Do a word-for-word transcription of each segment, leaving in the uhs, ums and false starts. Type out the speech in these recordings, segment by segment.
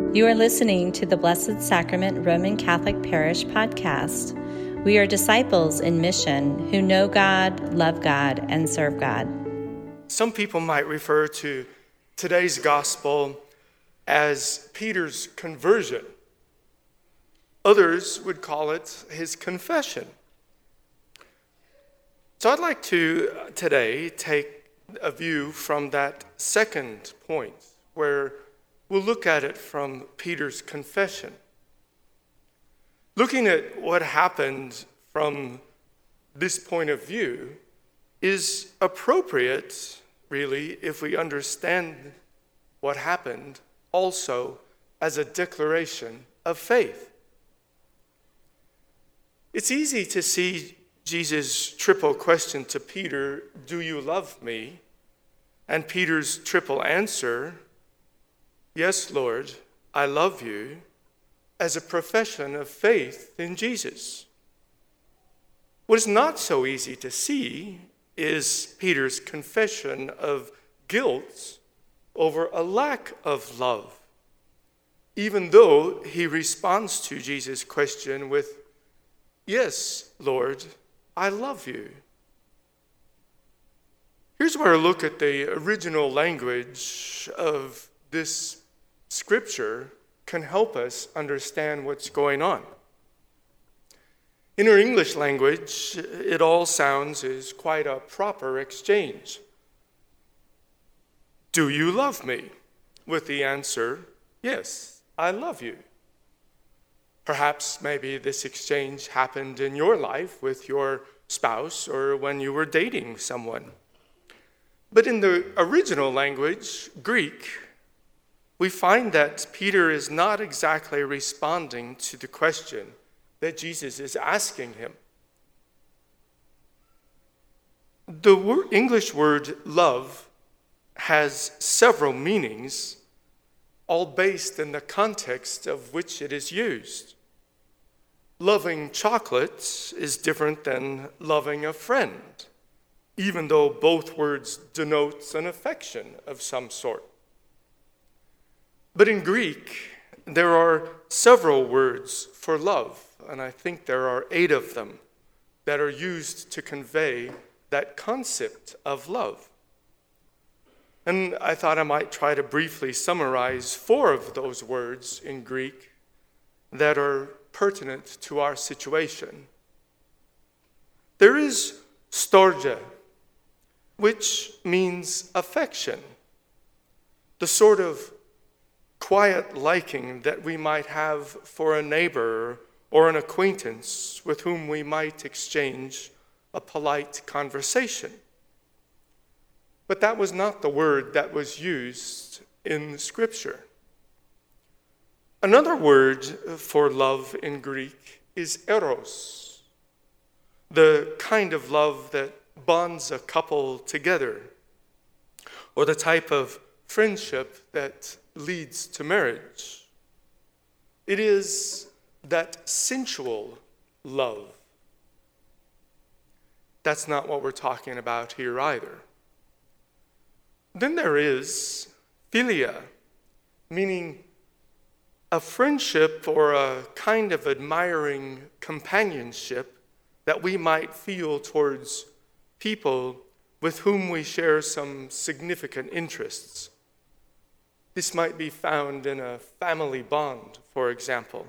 You are listening to the Blessed Sacrament Roman Catholic Parish podcast. We are disciples in mission who know God, love God, and serve God. Some people might refer to today's gospel as Peter's conversion. Others would call it his confession. So I'd like to uh, today take a view from that second point, where we'll look at it from Peter's confession. Looking at what happened from this point of view is appropriate, really, if we understand what happened also as a declaration of faith. It's easy to see Jesus' triple question to Peter, "Do you love me?" and Peter's triple answer, "Yes, Lord, I love you," as a profession of faith in Jesus. What is not so easy to see is Peter's confession of guilt over a lack of love, even though he responds to Jesus' question with, "Yes, Lord, I love you." Here's where a look at the original language of this scripture can help us understand what's going on. In our English language, it all sounds as quite a proper exchange. "Do you love me?" with the answer, "Yes, I love you." Perhaps maybe this exchange happened in your life with your spouse or when you were dating someone. But in the original language, Greek, we find that Peter is not exactly responding to the question that Jesus is asking him. The word, English word love has several meanings, all based in the context of which it is used. Loving chocolate is different than loving a friend, even though both words denote an affection of some sort. But in Greek, there are several words for love, and I think there are eight of them that are used to convey that concept of love. And I thought I might try to briefly summarize four of those words in Greek that are pertinent to our situation. There is storge, which means affection, the sort of quiet liking that we might have for a neighbor or an acquaintance with whom we might exchange a polite conversation. But that was not the word that was used in Scripture. Another word for love in Greek is eros, the kind of love that bonds a couple together, or the type of friendship that leads to marriage. It is that sensual love. That's not what we're talking about here either. Then there is philia, meaning a friendship or a kind of admiring companionship that we might feel towards people with whom we share some significant interests. This might be found in a family bond, for example.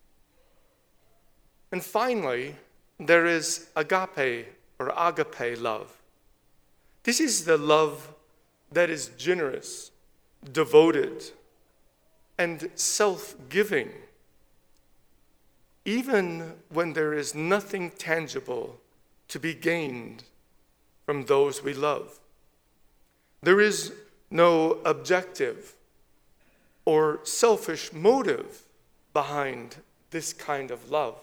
And finally, there is agape or agape love. This is the love that is generous, devoted, and self-giving, even when there is nothing tangible to be gained from those we love. There is no objective or selfish motive behind this kind of love.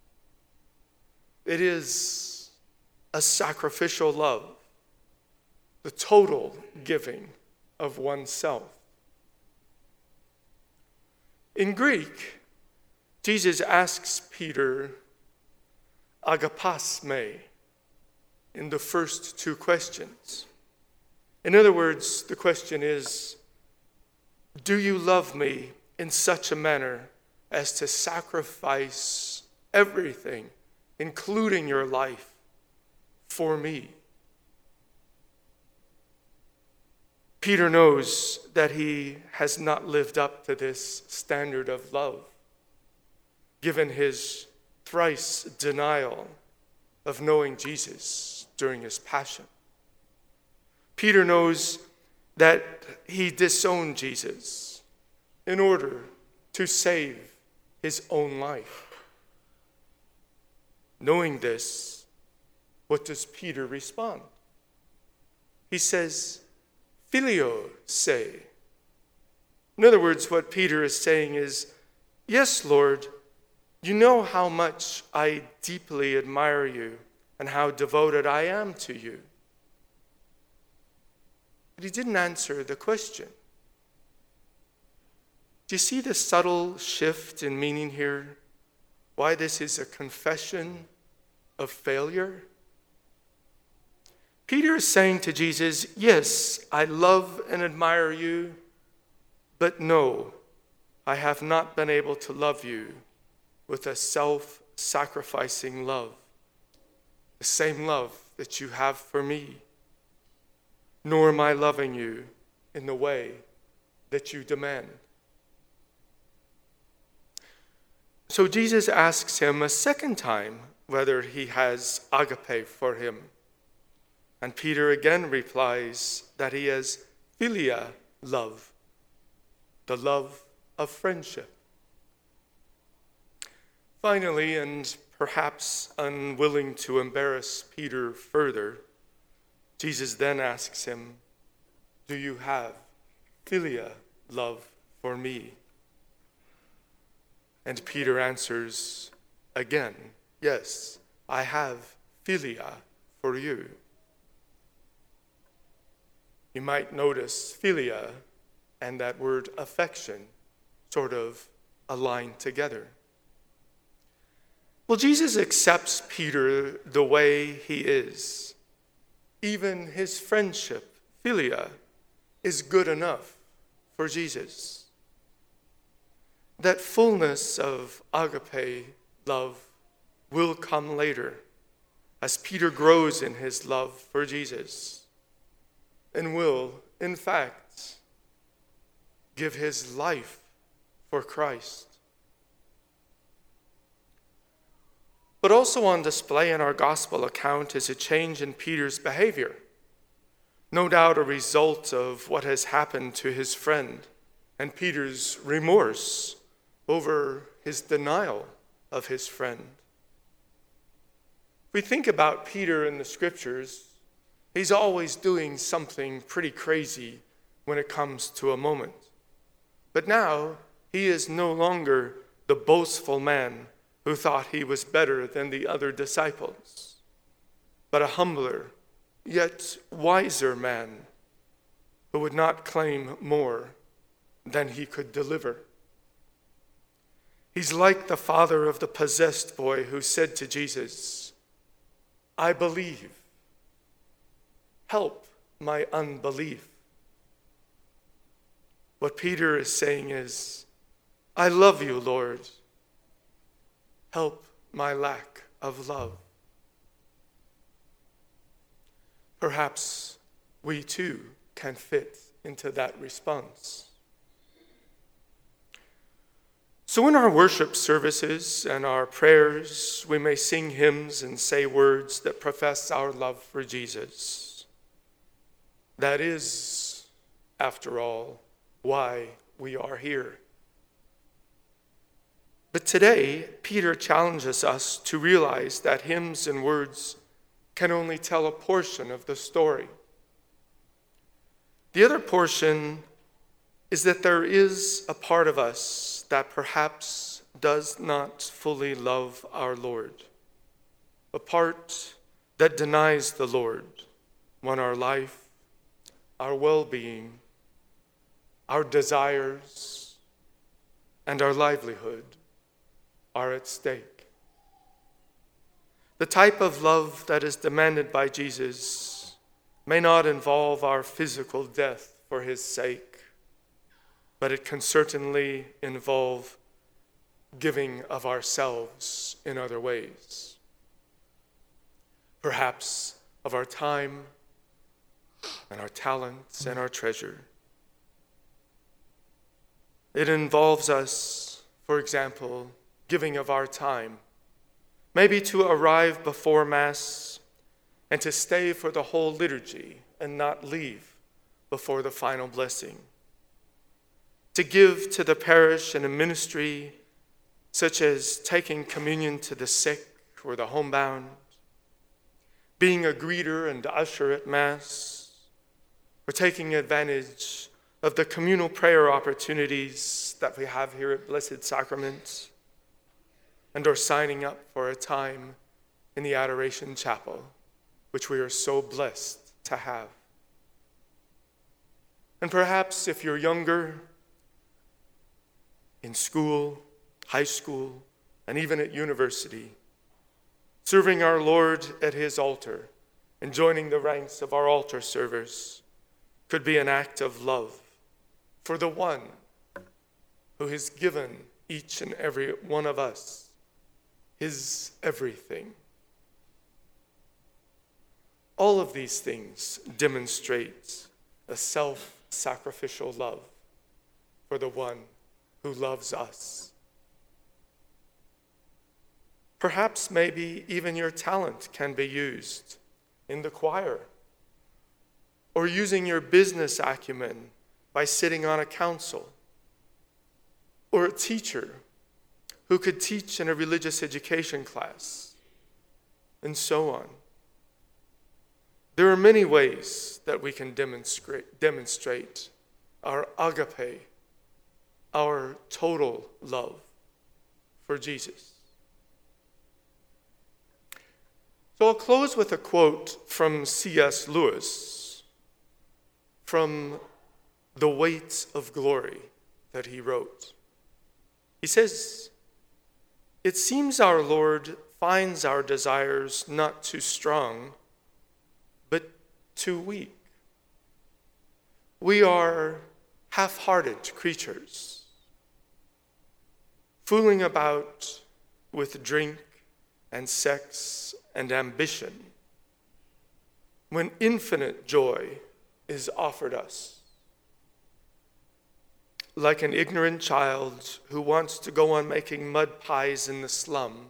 It is a sacrificial love, the total giving of oneself. In Greek, Jesus asks Peter, agapas me, in the first two questions. In other words, the question is, do you love me in such a manner as to sacrifice everything, including your life, for me. Peter knows that he has not lived up to this standard of love, given his thrice denial of knowing Jesus during his passion. Peter knows that he disowned Jesus in order to save his own life. Knowing this, what does Peter respond? He says, Phileo se. In other words, what Peter is saying is, yes, Lord, you know how much I deeply admire you and how devoted I am to you. But he didn't answer the question. Do you see the subtle shift in meaning here? Why this is a confession of failure? Peter is saying to Jesus, yes, I love and admire you, but no, I have not been able to love you with a self-sacrificing love, the same love that you have for me, nor am I loving you in the way that you demand. So Jesus asks him a second time whether he has agape for him. And Peter again replies that he has philia love, the love of friendship. Finally, and perhaps unwilling to embarrass Peter further, Jesus then asks him, do you have philia love for me? And Peter answers again, yes, I have philia for you. You might notice philia and that word affection sort of align together. Well, Jesus accepts Peter the way he is. Even his friendship, philia, is good enough for Jesus. That fullness of agape love will come later as Peter grows in his love for Jesus and will, in fact, give his life for Christ. But also on display in our gospel account is a change in Peter's behavior, no doubt a result of what has happened to his friend and Peter's remorse over his denial of his friend. If we think about Peter in the scriptures, he's always doing something pretty crazy when it comes to a moment. But now he is no longer the boastful man who thought he was better than the other disciples, but a humbler, yet wiser man who would not claim more than he could deliver. He's like the father of the possessed boy who said to Jesus, I believe, help my unbelief. What Peter is saying is, I love you, Lord. Help my lack of love. Perhaps we too can fit into that response. So in our worship services and our prayers, we may sing hymns and say words that profess our love for Jesus. That is, after all, why we are here. But today, Peter challenges us to realize that hymns and words can only tell a portion of the story. The other portion is that there is a part of us that perhaps does not fully love our Lord, a part that denies the Lord when our life, our well-being, our desires, and our livelihood are at stake. The type of love that is demanded by Jesus may not involve our physical death for his sake, but it can certainly involve giving of ourselves in other ways. Perhaps of our time and our talents and our treasure. It involves us, for example, giving of our time, maybe to arrive before Mass and to stay for the whole liturgy and not leave before the final blessing. To give to the parish in a ministry such as taking communion to the sick or the homebound, being a greeter and usher at Mass, or taking advantage of the communal prayer opportunities that we have here at Blessed Sacrament, and or signing up for a time in the Adoration Chapel, which we are so blessed to have. And perhaps if you're younger, in school, high school, and even at university, serving our Lord at his altar and joining the ranks of our altar servers could be an act of love for the one who has given each and every one of us his everything. All of these things demonstrate a self-sacrificial love for the one who loves us. Perhaps maybe even your talent can be used in the choir, or using your business acumen by sitting on a council, or a teacher who could teach in a religious education class, and so on. There are many ways that we can demonstrate, demonstrate our agape, our total love for Jesus. So I'll close with a quote from C S Lewis from The Weight of Glory that he wrote. He says, "It seems our Lord finds our desires not too strong, but too weak. We are half-hearted creatures, fooling about with drink and sex and ambition, when infinite joy is offered us. Like an ignorant child who wants to go on making mud pies in the slum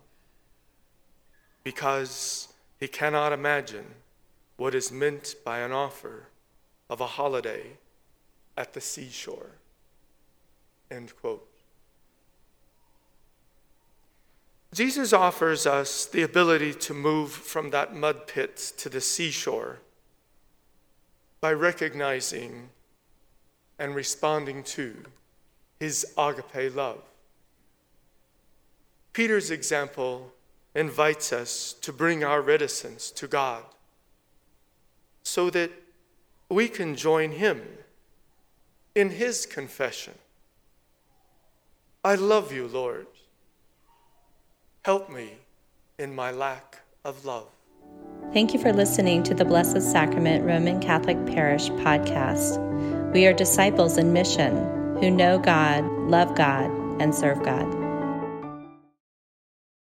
because he cannot imagine what is meant by an offer of a holiday at the seashore." End quote. Jesus offers us the ability to move from that mud pit to the seashore by recognizing and responding to his agape love. Peter's example invites us to bring our reticence to God so that we can join him in his confession. "I love you, Lord. Help me in my lack of love." Thank you for listening to the Blessed Sacrament Roman Catholic Parish podcast. We are disciples in mission who know God, love God, and serve God.